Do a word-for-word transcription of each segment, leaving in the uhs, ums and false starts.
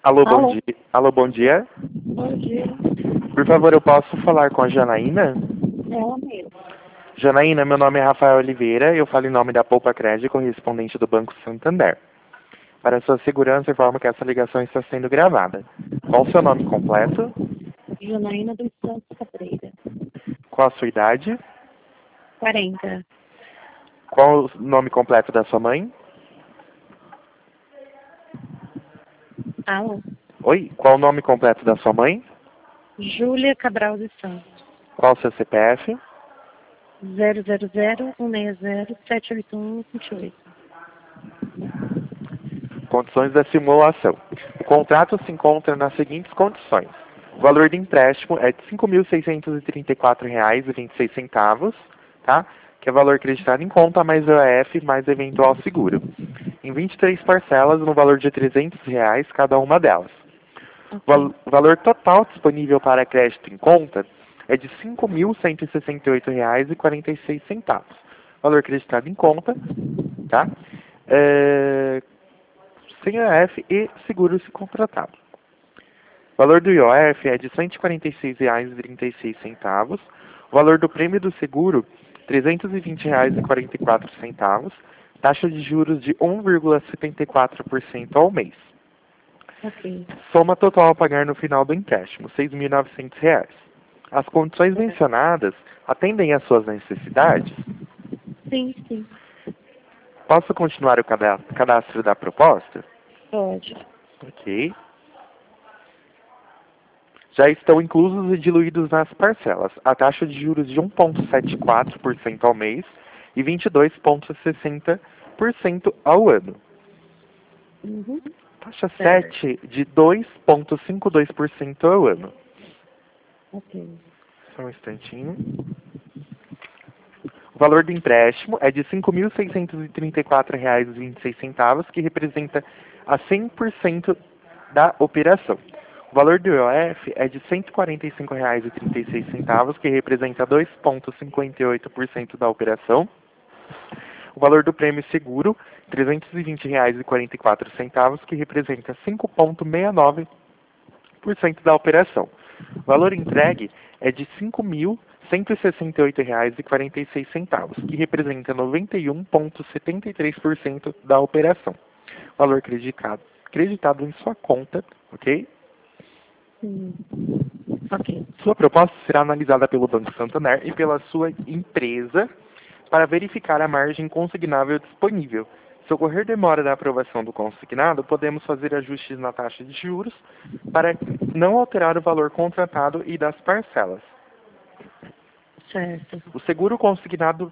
Alô, bom Alô? dia. Alô, bom dia. Bom dia. Por favor, eu posso falar com a Janaína? É ela mesmo. Janaína, meu nome é Rafael Oliveira e eu falo em nome da Poupa Crédito, correspondente do Banco Santander. Para sua segurança, informo que essa ligação está sendo gravada. Qual o seu nome completo? Janaína dos Santos Cabreira. Qual a sua idade? quarenta. Qual o nome completo da sua mãe? Alô? Oi, qual o nome completo da sua mãe? Júlia Cabral dos Santos. Qual o seu C P F? zero zero zero um seis zero sete oito um cinco oito. Condições da simulação. O contrato se encontra nas seguintes condições. O valor do empréstimo é de cinco mil seiscentos e trinta e quatro reais e vinte e seis centavos, tá? Que é valor acreditado em conta, mais o E F, mais eventual seguro. Em vinte e três parcelas, no valor de trezentos reais cada uma delas. O val Ok. valor total disponível para crédito em conta é de cinco mil cento e sessenta e oito reais e quarenta e seis centavos. Valor acreditado em conta, tá? É... Sem I O F e seguro se contratado. O valor do I O F é de cento e quarenta e seis reais e trinta e seis centavos. O valor do prêmio do seguro, trezentos e vinte reais e quarenta e quatro centavos. Taxa de juros de um vírgula setenta e quatro por cento ao mês. Ok. Soma total a pagar no final do empréstimo, seis mil e novecentos reais. As condições mencionadas atendem às suas necessidades? Sim, sim. Posso continuar o cada- cadastro da proposta? Pode. Ok. Já estão inclusos e diluídos nas parcelas a taxa de juros de um vírgula setenta e quatro por cento ao mês e vinte e dois vírgula sessenta por cento ao ano. Uhum. Taxa Certo. sete de dois vírgula cinquenta e dois por cento ao ano. Ok. Só um instantinho. O valor do empréstimo é de cinco mil seiscentos e trinta e quatro reais e vinte e seis centavos, que representa a cem por cento da operação. O valor do I O F é de cento e quarenta e cinco reais e trinta e seis centavos, que representa dois vírgula cinquenta e oito por cento da operação. O valor do prêmio seguro, trezentos e vinte reais e quarenta e quatro centavos, que representa cinco vírgula sessenta e nove por cento da operação. O valor entregue é de cinco mil cento e sessenta e oito reais e quarenta e seis centavos, que representa noventa e um vírgula setenta e três por cento da operação. Valor creditado, creditado em sua conta, ok? Sim. Ok. Sua proposta será analisada pelo Banco Santander e pela sua empresa para verificar a margem consignável disponível. Se ocorrer demora da aprovação do consignado, podemos fazer ajustes na taxa de juros para não alterar o valor contratado e das parcelas. Certo. O seguro consignado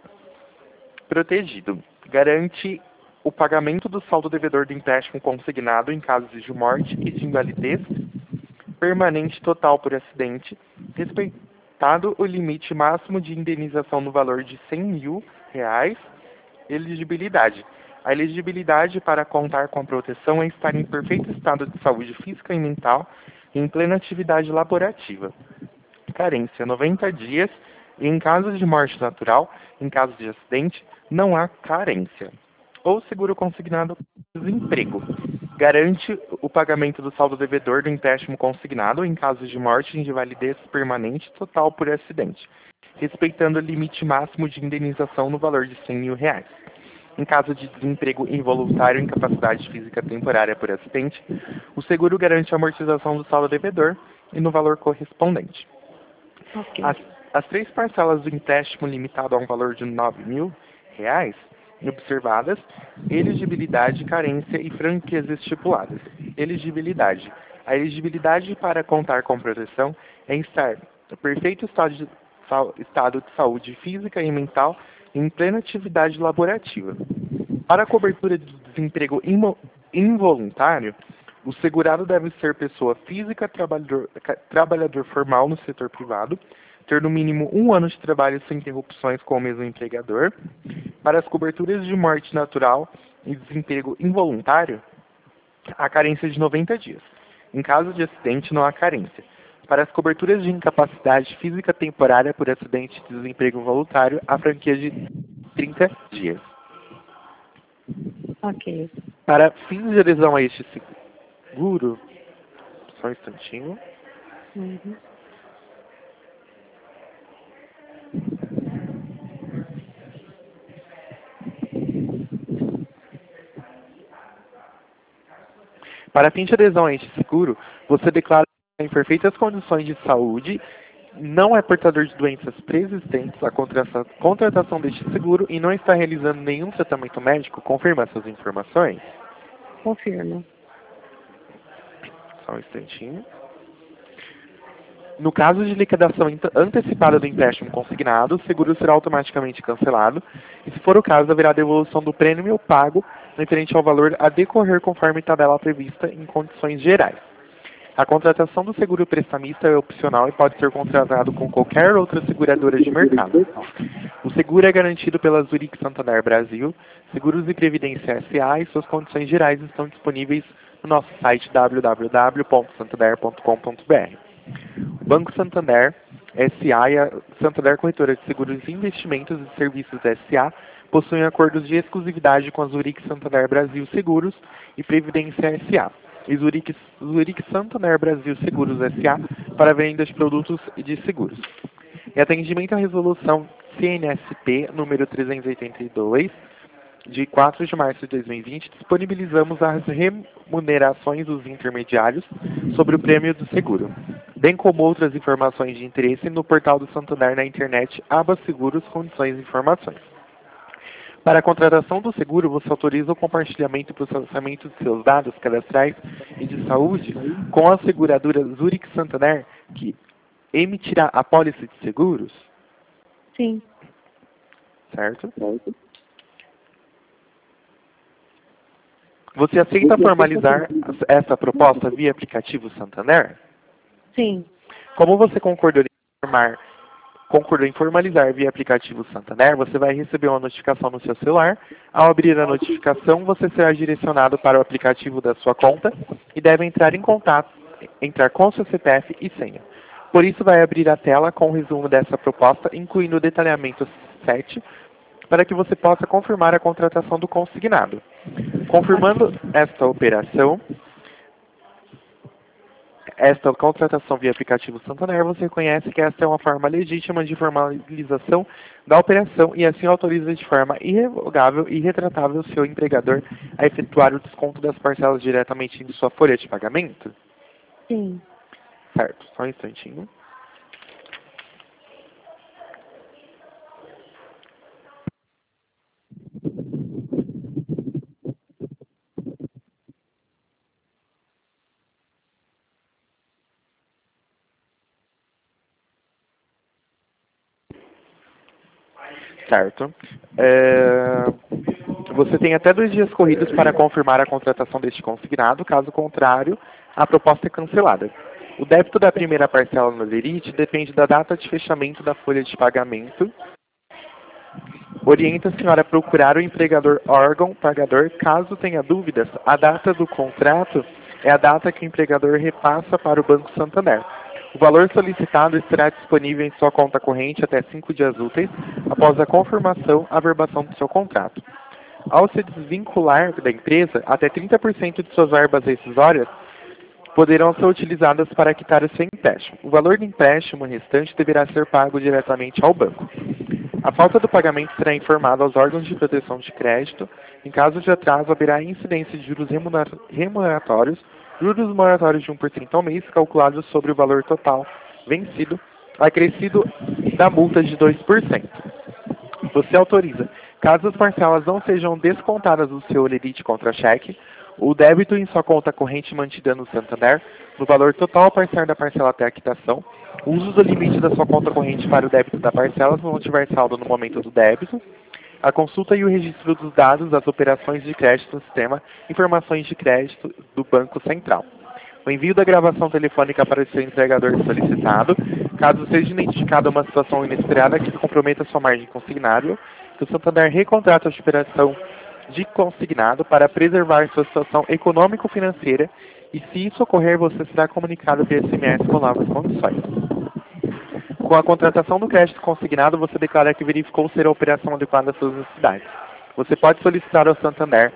protegido garante o pagamento do saldo devedor do empréstimo consignado em casos de morte e de invalidez permanente total por acidente, respeitado o limite máximo de indenização no valor de cem mil reais. Elegibilidade. A elegibilidade para contar com a proteção é estar em perfeito estado de saúde física e mental e em plena atividade laborativa. Carência, noventa dias. E em caso de morte natural, em caso de acidente, não há carência. Ou seguro consignado por desemprego. Garante o pagamento do saldo devedor do empréstimo consignado em caso de morte e invalidez permanente total por acidente, respeitando o limite máximo de indenização no valor de cem mil reais. Em caso de desemprego involuntário ou incapacidade física temporária por acidente, o seguro garante a amortização do saldo devedor e no valor correspondente. Ok. As, as três parcelas do empréstimo limitado a um valor de nove mil reais observadas, elegibilidade, carência e franquias estipuladas. Elegibilidade. A elegibilidade para contar com proteção é estar no perfeito estado de, sal- estado de saúde física e mental em plena atividade laborativa. Para a cobertura de desemprego imo- involuntário, o segurado deve ser pessoa física, trabalhador, ca- trabalhador formal no setor privado, ter no mínimo um ano de trabalho sem interrupções com o mesmo empregador. Para as coberturas de morte natural e desemprego involuntário, há carência de noventa dias. Em caso de acidente, não há carência. Para as coberturas de incapacidade física temporária por acidente de desemprego voluntário, há franquia de trinta dias. Ok. Para fins de adesão a este seguro, seguro. Só um instantinho. Uhum. Para fim de adesão a este seguro, você declara em perfeitas condições de saúde, não é portador de doenças preexistentes à contratação contratação deste seguro e não está realizando nenhum tratamento médico. Confirma essas informações? Confirma. Só um instantinho. No caso de liquidação antecipada do empréstimo consignado, o seguro será automaticamente cancelado e, se for o caso, haverá devolução do prêmio pago referente ao valor a decorrer conforme tabela prevista em condições gerais. A contratação do seguro prestamista é opcional e pode ser contratado com qualquer outra seguradora de mercado. O seguro é garantido pela Zurich Santander Brasil, Seguros e Previdência S A e suas condições gerais estão disponíveis no nosso site w w w ponto santander ponto com ponto b r. O Banco Santander S A e a Santander Corretora de Seguros e Investimentos e Serviços S A possuem acordos de exclusividade com a Zurich Santander Brasil Seguros e Previdência S A e Zurich, Zurich Santander Brasil Seguros S A para venda de produtos e de seguros. Em atendimento à resolução C N S P número trezentos e oitenta e dois, de quatro de março de dois mil e vinte, disponibilizamos as remunerações dos intermediários sobre o prêmio do seguro, bem como outras informações de interesse no portal do Santander na internet, aba Seguros, Condições e Informações. Para a contratação do seguro, você autoriza o compartilhamento e processamento de seus dados cadastrais e de saúde com a seguradora Zurich Santander, que emitirá a pólice de seguros? Sim. Certo? Você aceita formalizar essa proposta via aplicativo Santander? Sim. Como você concordou em informar concordou em formalizar via aplicativo Santander, você vai receber uma notificação no seu celular. Ao abrir a notificação, você será direcionado para o aplicativo da sua conta e deve entrar em contato, entrar com seu C P F e senha. Por isso, vai abrir a tela com o resumo dessa proposta, incluindo o detalhamento sete, para que você possa confirmar a contratação do consignado. Confirmando esta operação, esta contratação via aplicativo Santander, você reconhece que esta é uma forma legítima de formalização da operação e assim autoriza de forma irrevogável e retratável o seu empregador a efetuar o desconto das parcelas diretamente em sua folha de pagamento? Sim. Certo, só um instantinho. Certo. É... Você tem até dois dias corridos para confirmar a contratação deste consignado, caso contrário, a proposta é cancelada. O débito da primeira parcela no lerite depende da data de fechamento da folha de pagamento. Orienta a senhora a procurar o empregador órgão pagador. Caso tenha dúvidas, a data do contrato é a data que o empregador repassa para o Banco Santander. O valor solicitado estará disponível em sua conta corrente até cinco dias úteis após a confirmação, averbação do seu contrato. Ao se desvincular da empresa, até trinta por cento de suas verbas rescisórias poderão ser utilizadas para quitar o seu empréstimo. O valor do empréstimo restante deverá ser pago diretamente ao banco. A falta do pagamento será informada aos órgãos de proteção de crédito. Em caso de atraso, haverá incidência de juros remuneratórios, juros moratórios de um por cento ao mês, calculados sobre o valor total vencido, acrescido da multa de dois por cento. Você autoriza, caso as parcelas não sejam descontadas do seu lerite contra cheque, o débito em sua conta corrente mantida no Santander, no valor total a partir da parcela até a quitação, o uso do limite da sua conta corrente para o débito da parcela se não tiver saldo no momento do débito, a consulta e o registro dos dados das operações de crédito no sistema Informações de Crédito do Banco Central. O envio da gravação telefônica para o seu entregador solicitado, caso seja identificada uma situação inesperada que comprometa sua margem consignável, que o Santander recontrata a operação de consignado para preservar sua situação econômico-financeira e, se isso ocorrer, você será comunicado via S M S com novas condições. Com a contratação do crédito consignado, você declara que verificou ser a operação adequada às suas necessidades. Você pode solicitar ao Santander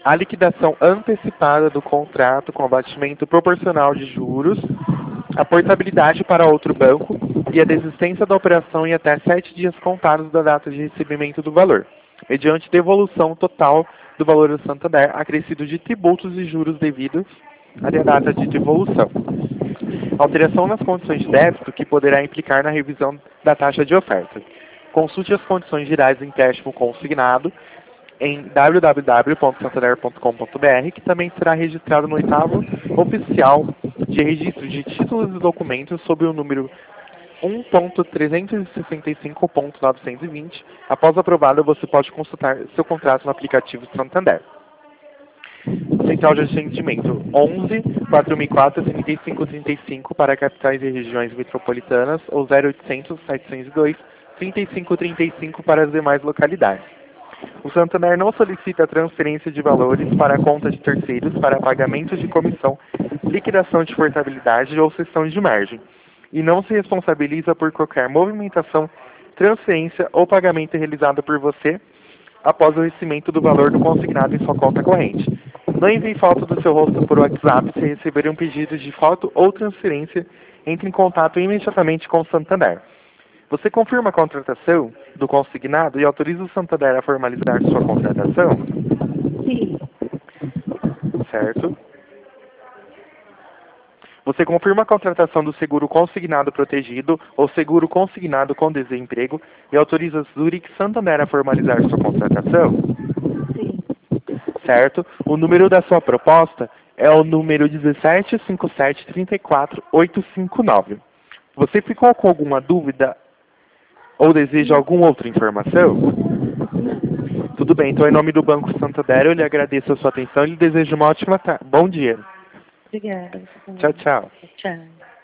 a liquidação antecipada do contrato com abatimento proporcional de juros, a portabilidade para outro banco e a desistência da operação em até sete dias contados da data de recebimento do valor, mediante devolução total do valor do Santander, acrescido de tributos e juros devidos até a data de devolução. Alteração nas condições de débito que poderá implicar na revisão da taxa de oferta. Consulte as condições gerais do empréstimo consignado em w w w ponto santander ponto com ponto b r, que também será registrado no oitavo oficial de registro de títulos e documentos sob o número um ponto trezentos e sessenta e cinco ponto novecentos e vinte. Após aprovado, você pode consultar seu contrato no aplicativo Santander. Central de atendimento onze, quatro mil e quatro, trinta e cinco trinta e cinco para capitais e regiões metropolitanas ou zero oitocentos, setecentos e dois, trinta e cinco trinta e cinco para as demais localidades. O Santander não solicita transferência de valores para a conta de terceiros para pagamento de comissão, liquidação de portabilidade ou cessão de margem, e não se responsabiliza por qualquer movimentação, transferência ou pagamento realizado por você após o recebimento do valor do consignado em sua conta corrente. Não envie foto do seu rosto por WhatsApp se receber um pedido de foto ou transferência. Entre em contato imediatamente com o Santander. Você confirma a contratação do consignado e autoriza o Santander a formalizar sua contratação? Sim. Certo. Você confirma a contratação do seguro consignado protegido ou seguro consignado com desemprego e autoriza a Zurich Santander a formalizar sua contratação? Sim. Certo. O número da sua proposta é o número dezessete, cinquenta e sete, trinta e quatro, oitocentos e cinquenta e nove. Você ficou com alguma dúvida ou deseja alguma outra informação? Tudo bem, então em nome do Banco Santander eu lhe agradeço a sua atenção e lhe desejo uma ótima tarde. Bom dia. Obrigada. Tchau, tchau. Tchau.